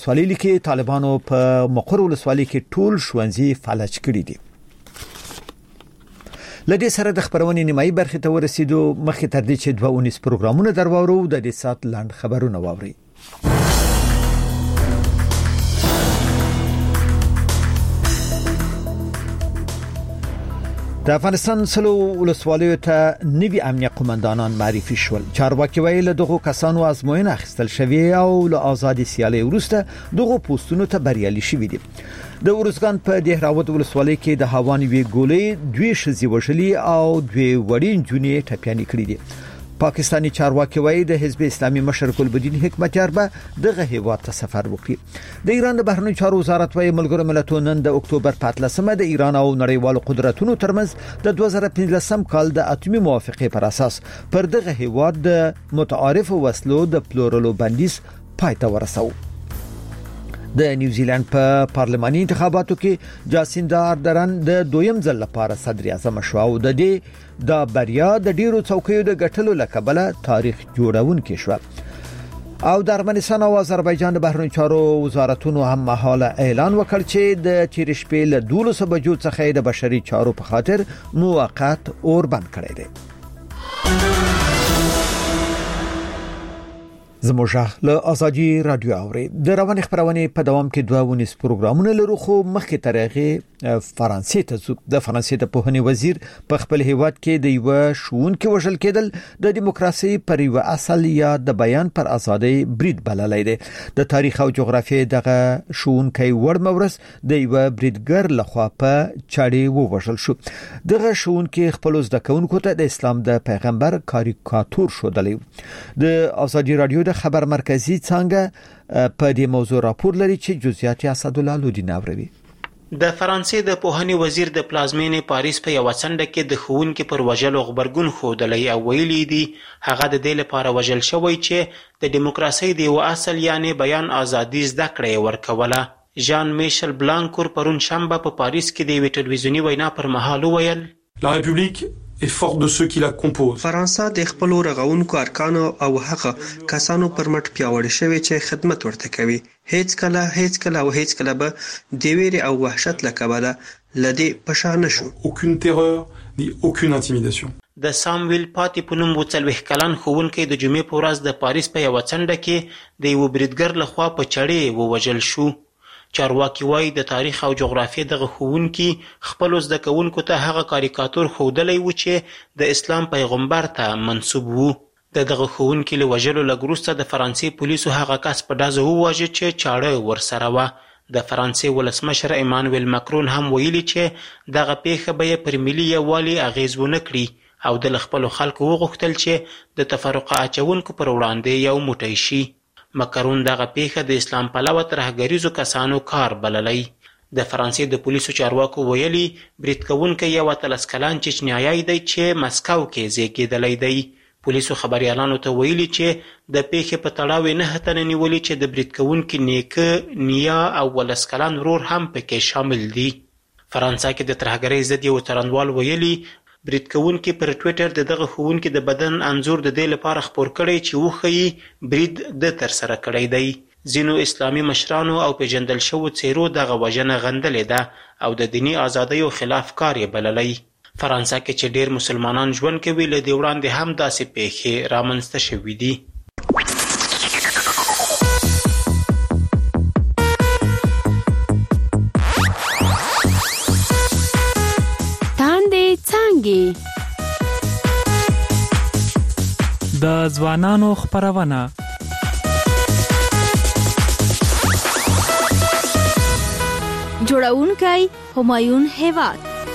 ولسوالۍ کې طالبانو په مقر ولسوالۍ کې ټول ښوونځي فلج کړي دي. لدې سره د خبرونې نیمایي برخې ته ورسېدو. مخکې تر دې چې 2 پروګرامونه درواورو د دې سات لاند خبرونه واوري. د افغانستان سلو ولسوالیو ته نوي امنیه قومندانان معرفي شول. چارواکي ویل دغه کسانو ازموینه اخیستل شوی او له آزادي سیالي وروسته دغه پوسټونو ته بریالي شوي دي. د ورزګان په دهراوت ولسوالۍ کې د هوان وی ګولې 2 ښځې وژلي او 2 وړي نجونې ټپيانې کړې دي. پاکستاني چارواکي وایي د حزب اسلامي مشر ګلبدین حکمتیار به دغه هیواد ته سفر وکړي. د ایران د بهرنیو چارو وزارت وایي ملګرو ملتونو نن د اکتوبر 15مه د ایران او نړیوالو قدرتونو ترمنځ د 2015 کال د اتمی موافقه پر اساس پر دغه هیواد د متعارف وسلو د پلورلو بندیز پای ته ورساو. د نیوزیلند په پارلماني انتخاباتو کې جاسیندا اردرن د دویم ځل لپاره صدر اعظم شو او د دې د بریا د ډیرو څوکیو د ګټلو لکبله تاریخ جوړونکې شو. او د ارمنستان او آذربایجان د بهرنیو چارو وزارتونو هم مهاله اعلان وکړ چې د تیر شپې له 12 بجو څخه د بشري چارو په خاطر موقت اور بند کړی دی. زموږه له ازادي رادیو اوري د روان خبرونه په دوام کې 2 پروګرامونه لرو. خو مخکې ترغه فرانسې ته د فرانسې د پوهنې وزیر په خپل هیواد کې د یو شوونکي وژل کېدل د دیموکراسي پر یو اصل یا د بیان پر ازادي برید بللای دی. د تاریخ او جغرافیې دغه شوونکي ورمورس د یو بریدګر لخوا په چاړي ووژل شو. دغه شوونکي خپل زده کوونکو ته د اسلام د پیغمبر کاریکاتور شودلی. د ازادي رادیو د خبر مرکزی څنګه په دې موضوع راپور لري چې جزئیات اسد الله لودی ناوروي. د فرانسې د پوهنې وزیر د پلازمینې پاریس په یو څنډه کې د ښوونکي پر وژلو خبرګون ښودلی او ویلي دي هغه د دې لپاره وژل شوی چې د دیموکراسۍ د یو اصل یعنی بیان ازادي زده کړې ورکوله. ژان میشل بلانکور پرون شنبه په پاریس کې د یوې ټلویزیوني وینا پر مهال وویل La République est forte de ceux qui la composent. فرانسه د خپل رغونکو ارکانو او هغه کسانو پر مټ پیاوړی شوی چې خدمت ورته کوي. هیڅ کله به د ویرې او وحشت لکبله لدی پشا نشو. Aucune terreur ni aucune intimidation. د سامویل پاتې په نوم 40 کلن ښوونکی د جمعې په ورځ د پاریس په یو څنډه کې د یو بریدګر لخوا په چړې ووژل شو. چارواکي وایي د تاریخ او جغرافیې دغه ښوونکي خپل زده کوونکو ته هغه کاریکاتور ښودلی و چې د اسلام پیغمبر ته منسوب و. دغه ښوونکي له وژلو لږ وروسته د فرانسې پولیسو هغه کس په ډزو وواژه چې چاړه ورسره وه. د فرانسې ولسمشر ایمانویل ماکرون هم ویلي چې دغه پیښه به یې پر ملي یووالي اغیز ونه کړي او د خپلو خلکو وغوښتل چې د تفرقه اچونکو پر وړاندې یو موټی شي. مکرون دغه پیښه د اسلام پلوه ترهګریزو کسانو کار بللی. د فرانسې د پولیسو چارواکو ویلي برید کوونکی یو 13 کلن چچنیایی دی چې مسکو کې زیږیدلی دی. پولیسو خبريالانو ته ویلي چې د پیښې په تړاو 9 تنه نیولي چې د برید کوونکي نیکه، نیا او 13 کلن ورور هم پکې شامل دي. فرانسه کې د ترهګرۍ ضد یو څارنوال ویلي برید کوونکي پر ټویټر دغه ښوونکي د بدن انځور د دې لپاره خپور کړی چې وښیي برید د تر سره کړی دی. ځینو اسلامي مشرانو او پیژندل شوو څیرو دغه وژنه غندلې ده او د دیني ازادیو خلاف کار یې بللی. فرانسه کې چې ډیر مسلمانان ژوند کوي له دې وړاندې هم داسې پیښې رامنځته شوې دي. د ځوانانو خبرونه جوړونکی همایون هیواد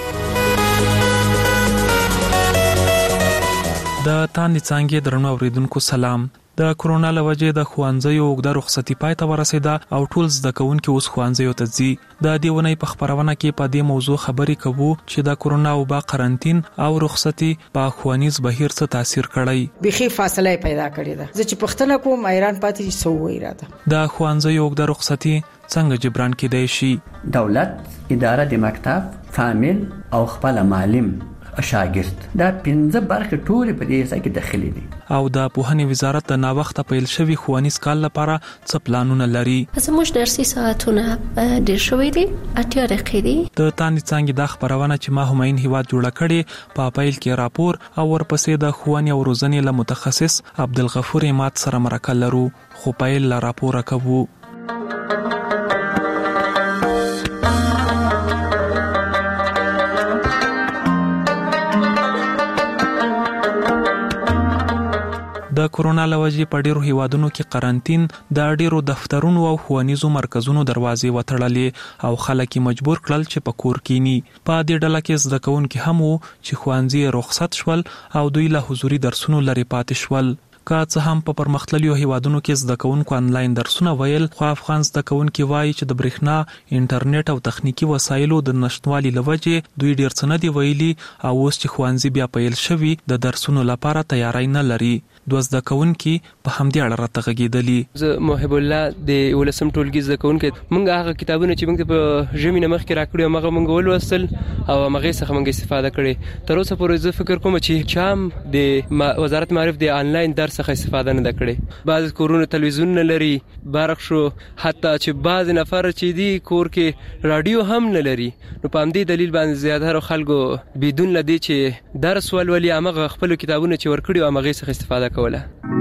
د تاندې څانګې درنو اوریدونکو سلام. د کورونا لوجې د خوانځيو اوږده رخصتي پای ته ورسېده او ټول زده کوونکي اوس خوانځيو ته ځي. د دې ونې په خبرونه کې په دې موضوع خبرې کوو چې د کورونا وبا قرنټین او رخصتي په خوانیز بهیر څه تاثیر کړی. بيخي فاصله پیدا کړې ده. چې پښتنه کوم ایران پاتې سو ویراده. د خوانځيو اوږده رخصتي څنګه جبران کېدای شي؟ دولت، اداره د مکتب، فامیل او خپل معلم شاګرد دا 15 برخې ټول په دې ځای کې داخلي دي. او د پوهنې وزارت د ناوخته پیل شوی ښوونیز کال لپاره څه پلانونه لري؟ زموږ درسي ساعتونه ډېر شوي دي، 80 دقیقې دي. د تانې څانګې د خبرونه چې ما هماین هیواد جوړه کړې په پیل کې راپور او ورپسې د ښوونې او روزنې له متخصص عبدالغفور اماد سره مرکه لرو، خو پیل له راپوره کوو. د کورونا لوجې په ډیرو هیوادونو کې قرنټین د ډیرو دفترونو او ښوونیزو مرکزونو دروازې وتړلې او خلک مجبور کړل چې په کور کېني. په دې ډله کې زده کوونکي هم وو چې ښوونځي رخصت شول او دوی له حضوري درسونو لرې پاتې شول. که څه هم په پرمختللو هیوادونو کې زده کوونکو انلاین درسونه ویل، خو افغان زده کوونکي وایي چې د برېښنا، انټرنیټ او تخنیکی وسایلو د نشټوالي لوجې دوی ډیر څه نه دی ویلي او اوس چې ښوونځي بیا پیل شوي د درسونو لپاره تیاری نه لري. دوه زده کوونکي په همدې اړه راته غږېدلي. زه محب الله د 18م ټولګي زده کوونکی، موږ هغه کتابونه چې موږ په ژمي نه مخکې راکړي هغه موږ ولوستل او هغه څخه موږ استفاده کړې. تر اوسه پورې زه فکر کوم چې چام د وزارت معارف د انلاین درس څخه استفاده نه کړي. بعض کورونه تلویزیون نه لري، برق شو، حتی چې بعض نفر چې دی کور کې رادیو هم نه لري. نو په همدې دلیل باندې زیاتره خلکو بدون لدی چې درس ولولي هغه خپل کتابونه چې ورکړي او هغه څخه استفاده کوله.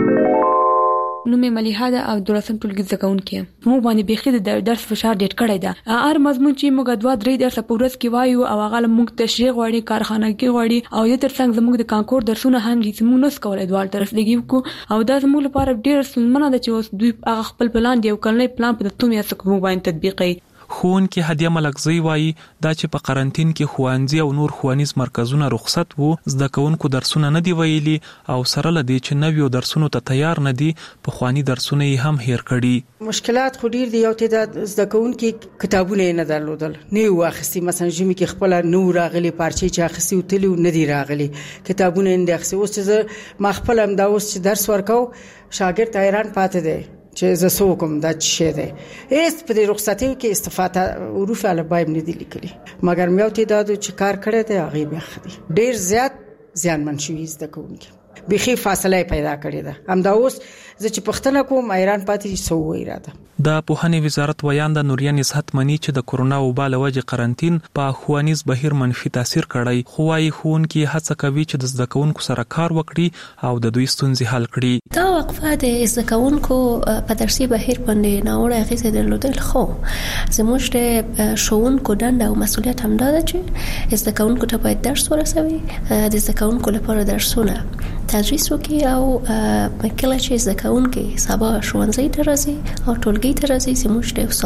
نومې مليحه ده او 12م ټولګي زده کوونکې. موږ باندې بيخي د درس فشار ډېر کړی ده. هر مضمون چې موږ 2-3 درس په ورځ کې وایو او هغه موږ تشریح غواړي، کارخانه کې غواړي او د ترڅنګ زموږ د کانکور درسونه هم دي چې موږ نس کولای دوه درس لګیو کو او دا زموږ لپاره ډېر ستونزمنه ده چې اوس دوی هغه خپل پلان دی او کلنې پلان په تومي اسک موږ باندې تطبیقي. ښوونکي هدیه ملکزی وایي دا چې په قرنټین کې ښوونځي او نور ښوونیز مرکزونه رخصت وو، زده کوونکو درسونه نه دی ویلي او سره لدی چې نویو درسونو ته تیار نه دي، په خواني درسونه یې هم هیر کړي. مشکلات خو ډیر دي. یو تعداد زده کوونکي کتابونه نه درلودل، نه واخستي. مثلا ژمي کې خپل نو راغلي پارچې چې اخستي او تلو نه دی راغلي، کتابونه نه اخستي. اوس چې ما خپل هم دا اوس چې درس ورکاو شاګرد حیران پاتې دی چې زه سو کوم دا څه دی. هیڅ په دې رخصتیو کې استفاده حروف الفبای نه دي لیکلي، مګر مې یو تعداد چې کار کړی دی هغه بیا خدي ډیر زیات زیانمن شوي زده کوونکي، بيخي فاصله پیدا کړې ده. همدا اوس زه چې پښتنه کوم ایران پاتې سو اراده. د پوهنې وزارت ویان د نوریا نصحت منی چې د کورونا وبا له وجې قرنټین په ښوونیز بهیر منفي تاثیر کړی، خو وايي ښوونکي هڅه کوي چې د زده کوونکو سره کار وکړي او د دوی ستونزې حل کړي. دا وقفه د زده کوونکو په درسي بهیر باندې ناوړه اغېزې درلودل، خو زموږ د ښوونکو دنده او مسؤلیت هم دا ده چې زده کوونکو ته باید درس ورسوي، د زده کوونکو لپاره درسونه تدریس وکړي او کله چې زده کوونکي سبا ښوونځي ته راځي او ټولګي ته راځي زموږ د